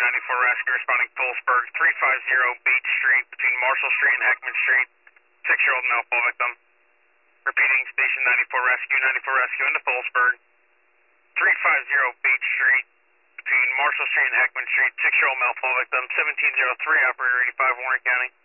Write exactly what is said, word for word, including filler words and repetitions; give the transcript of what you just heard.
ninety-four Rescue responding Phillipsburg, three fifty Beach Street between Marshall Street and Heckman Street. Six-year-old male fall victim. Repeating, Station ninety-four Rescue, ninety-four Rescue into Phillipsburg, three fifty Beach Street between Marshall Street and Heckman Street. Six-year-old male fall victim. seventeen oh three, operator eighty-five, Warren County.